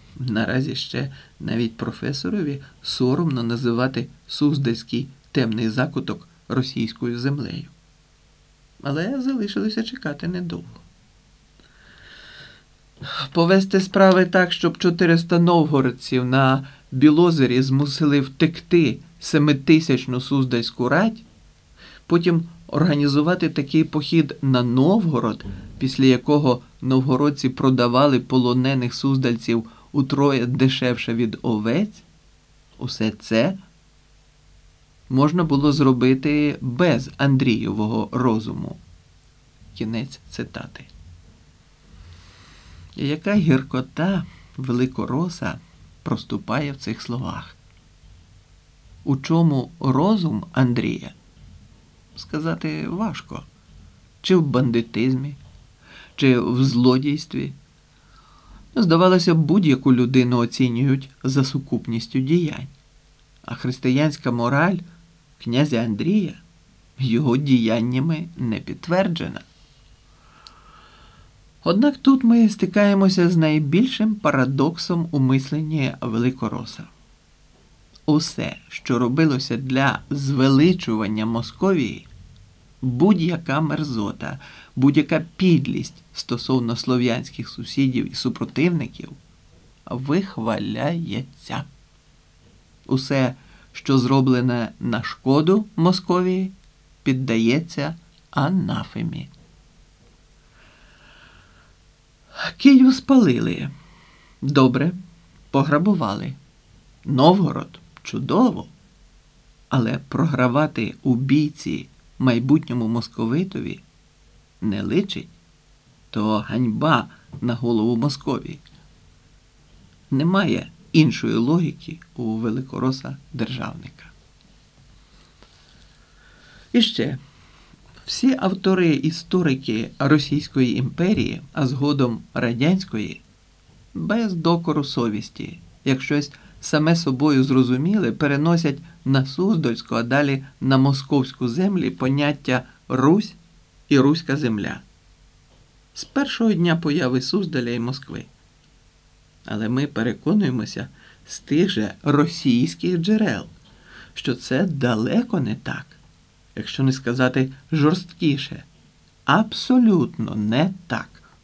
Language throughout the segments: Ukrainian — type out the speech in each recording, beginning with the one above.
Наразі ще навіть професорові соромно називати Суздальський темний закуток російською землею. Але залишилося чекати недовго. Повести справи так, щоб 400 новгородців на Білозері змусили втекти 7000-ну Суздальську рать, потім організувати такий похід на Новгород, після якого новгородці продавали полонених суздальців утроє дешевше від овець, усе це можна було зробити без Андрієвого розуму. Кінець цитати. І яка гіркота великороса проступає в цих словах. У чому розум Андрія? Сказати важко. Чи в бандитизмі, чи в злодійстві. Здавалося, будь-яку людину оцінюють за сукупністю діянь. А християнська мораль князя Андрія його діяннями не підтверджена. Однак тут ми стикаємося з найбільшим парадоксом у мисленні великороса. Усе, що робилося для звеличування Московії, будь-яка мерзота, будь-яка підлість стосовно слов'янських сусідів і супротивників, вихваляється. Усе, що зроблене на шкоду Московії, піддається анафемі. Київ спалили. Добре, пограбували. Новгород – чудово. Але програвати у бійці майбутньому московитові не личить. То ганьба на голову Московії. Немає іншої логіки у великороса державника. І ще. Всі автори-історики Російської імперії, а згодом Радянської, без докору совісті, як щось саме собою зрозуміле, переносять на Суздальську, а далі на московську землі поняття «Русь» і «Руська земля» з першого дня появи Суздаля і Москви. Але ми переконуємося з тих же російських джерел, що це далеко не так. Якщо не сказати жорсткіше, абсолютно не так.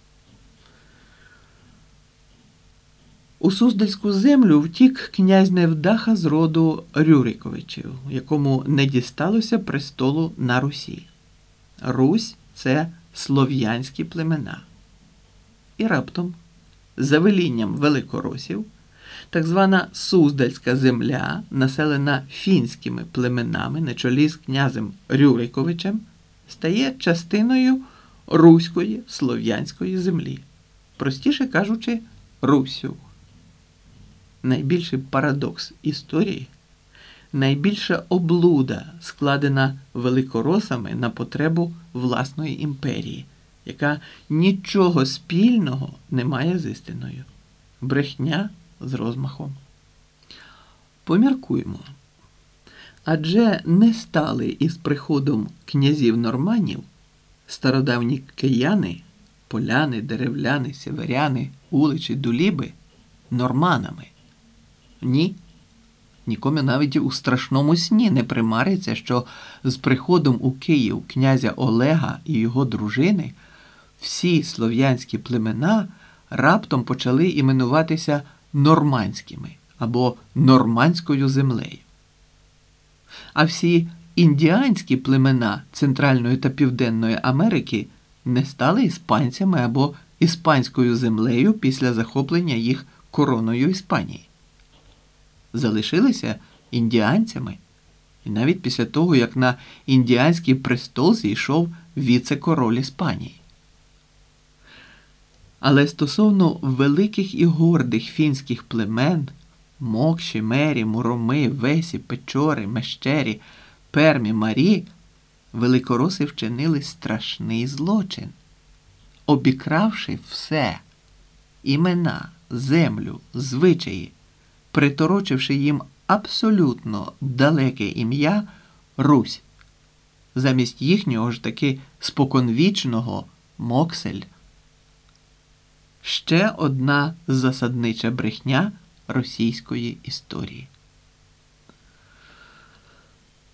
У Суздальську землю втік князь невдаха з роду Рюриковичів, якому не дісталося престолу на Русі. Русь – це слов'янські племена. І раптом, за велінням великоросів, так звана Суздальська земля, населена фінськими племенами на чолі з князем Рюриковичем, стає частиною руської слов'янської землі. Простіше кажучи, Руссю. Найбільший парадокс історії, найбільша облуда, складена великоросами на потребу власної імперії, яка нічого спільного не має з істиною. Брехня з розмахом. Поміркуємо. Адже не стали із приходом князів-норманів стародавні кияни, поляни, деревляни, сіверяни, уличі, дуліби норманами. Ні. Нікому навіть у страшному сні не примариться, що з приходом у Київ князя Олега і його дружини всі слов'янські племена раптом почали іменуватися нормандськими або нормандською землею. А всі індіанські племена Центральної та Південної Америки не стали іспанцями або іспанською землею після захоплення їх короною Іспанії. Залишилися індіанцями, і навіть після того, як на індіанський престол зійшов віце-король Іспанії. Але стосовно великих і гордих фінських племен Мокші, Мері, Муроми, Весі, Печори, Мещері, Пермі, Марі великороси вчинили страшний злочин, обікравши все – імена, землю, звичаї, приторочивши їм абсолютно далеке ім'я Русь, замість їхнього ж таки споконвічного Моксель. ще одна засаднича брехня російської історії.